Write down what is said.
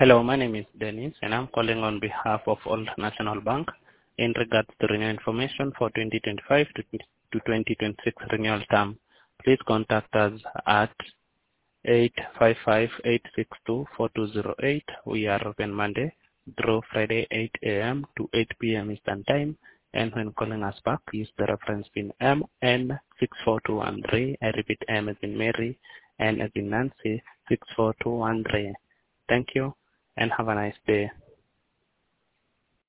Hello, my name is Dennis, and I'm calling on behalf of Old National Bank in regards to renewal information for 2025 to 2026 renewal term. Please contact us at 855-862-4208. We are open Monday through Friday, 8 a.m. to 8 p.m. Eastern Time. And when calling us back, use the reference pin MN64213. I repeat, M as in Mary, N as in Nancy, 64213. Thank you and have a nice day.